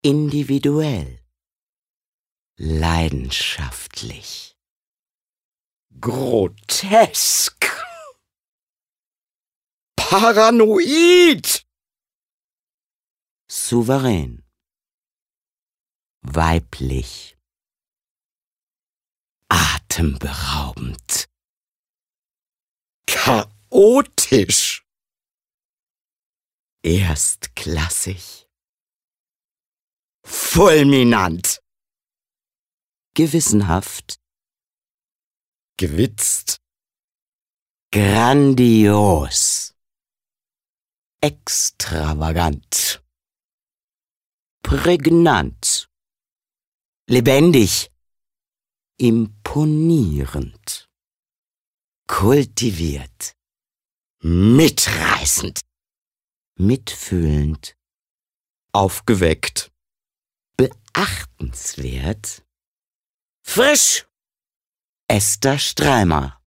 individuell, leidenschaftlich, grotesk, paranoid, souverän, weiblich, atemberaubend, chaotisch, erstklassig, fulminant, gewissenhaft, gewitzt, grandios, extravagant, prägnant, lebendig, imponierend, kultiviert, mitreißend, mitfühlend, aufgeweckt, beachtenswert, frisch, Esther Streimer.